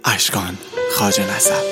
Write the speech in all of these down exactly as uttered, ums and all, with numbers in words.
اشکان خواجه نسب.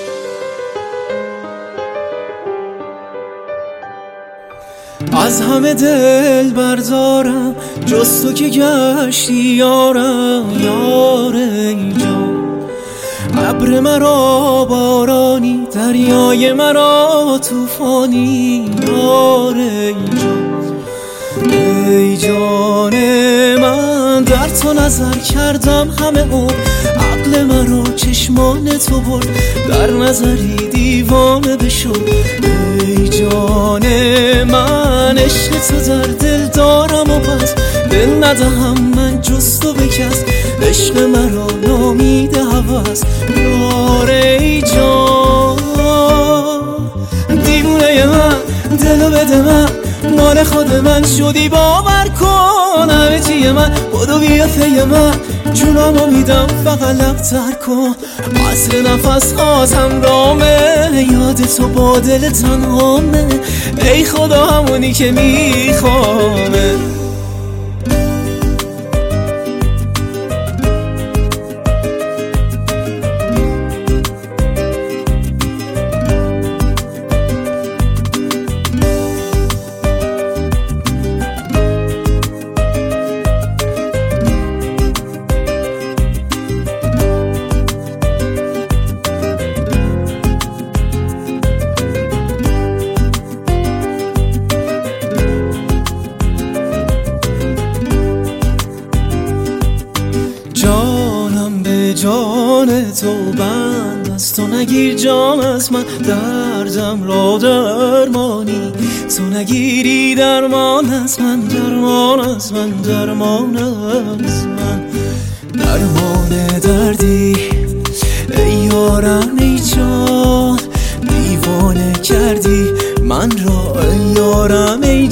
از همه دل بردارم جز تو که گشتی یارم، یار ای جان. ابر مرا بارانی، دریای مرا طوفانی، یار ای جان. ای جان من در تو نظر کردم همه عمر، عقل مرا چشمان تو برد، در نظری دیوانه بشد. ای جان من عشق تو در دل دارم و بس دل ندهم من جز تو به کس، عشق مرا نامیده هوس، یار ای جان. دیوونه من دلو بده من، مال خود من شدی باور کن. همه چیه من بدو بیا پی من، جونمو میدم فقط لبتر کن. عصر نفس هات همرامه، یاد تو با دل تنهامه، ای خدا همونی که میخوامه. جانم به جان تو بند است، تو نگیر جان از من، دردم را درمانی، تو نگیری درمان از من، درمان از من، درمان از من. درمان دردی ای یارم ای جان، دیوانه کردی من را ای یارم ای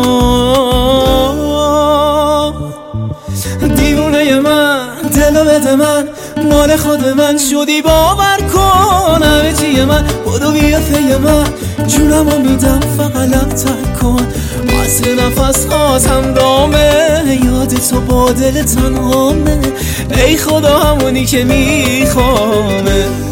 جان. دیوونه من دلو بده من، مال خود من شدی باور کن. همه چیه من بدو بیا پی من، جونمو میدم فقط لبتر کن. عصر نفس هات همرامه، یاد تو با دل تنهامه، ای خدا همونی که میخوامه.